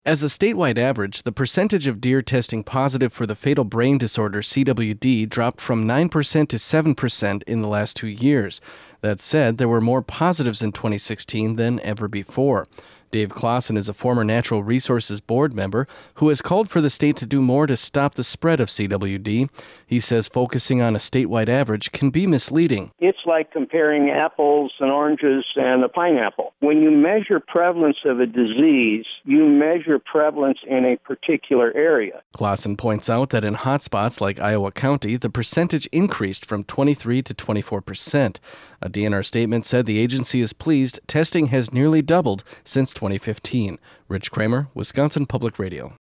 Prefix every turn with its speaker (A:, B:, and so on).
A: As a statewide average, the percentage of deer testing positive for the fatal brain disorder CWD dropped from 9% to 7% in the last 2 years. That said, there were more positives in 2016 than ever before. Dave Clausen is a former Natural Resources Board member who has called for the state to do more to stop the spread of CWD. He says focusing on a statewide average can be misleading.
B: It's like comparing apples and oranges and a pineapple. When you measure prevalence of a disease, you measure prevalence in a particular area.
A: Clausen points out that in hotspots like Iowa County, the percentage increased from 23 to 24%. A DNR statement said the agency is pleased testing has nearly doubled since 2015. Rich Kramer, Wisconsin Public Radio.